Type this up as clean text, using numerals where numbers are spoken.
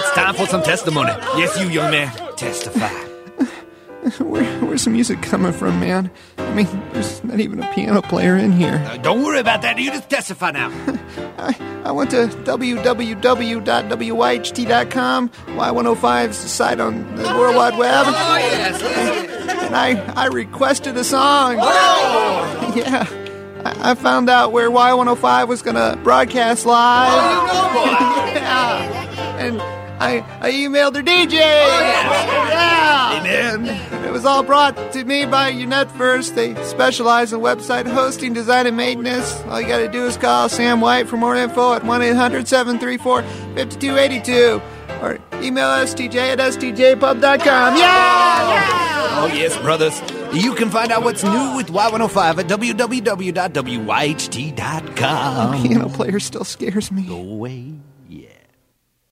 It's time for some testimony. Yes, you, young man. Testify. Where's the music coming from, man? I mean, there's not even a piano player in here. Don't worry about that. You just testify now. I went to www.wyht.com, Y105's site on the World Wide Web. Oh, yes. And I requested a song. Oh! Yeah. I found out where Y105 was going to broadcast live. Oh, you know, boy. Yeah. And I emailed their DJ. Oh, yeah. Amen. It was all brought to me by Unet First. They specialize in website hosting, design, and maintenance. All you got to do is call Sam White for more info at 1-800-734-5282 or email stj@stjpub.com. Yeah! Oh, yes, brothers. You can find out what's new with Y105 at www.wyht.com. The piano player still scares me. Go away.